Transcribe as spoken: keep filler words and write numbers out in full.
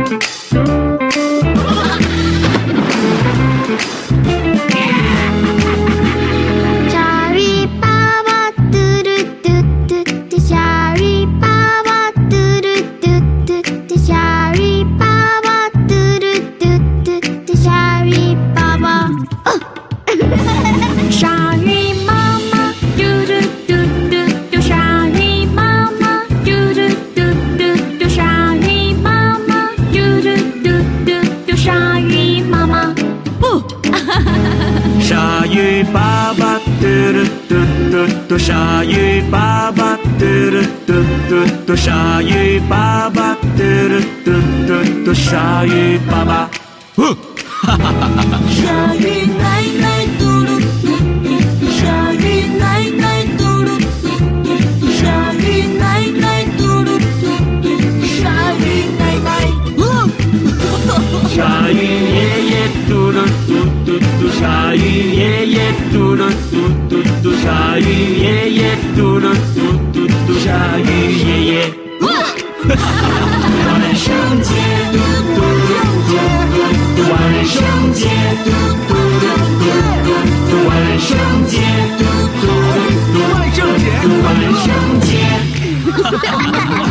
鲨鱼爸爸，嘟噜嘟嘟嘟，鲨鱼爸爸，嘟噜嘟嘟嘟，鲨鱼爸爸，嗯，哈哈哈哈！ 鲨鱼奶奶，嘟噜嘟嘟，鲨鱼奶奶，嘟噜嘟嘟，鲨鱼奶奶，嘟噜嘟嘟，鲨鱼奶奶，嗯， 鲨鱼爷爷，嘟噜嘟嘟嘟，鲨鱼爷爷，嘟噜嘟嘟嘟，鲨鱼爷爷，嘟噜嘟嘟嘟，鲨鱼爷爷，万圣节，嘟嘟嘟嘟，万圣节，嘟嘟嘟嘟，万圣节，嘟嘟嘟，万圣节，万圣节。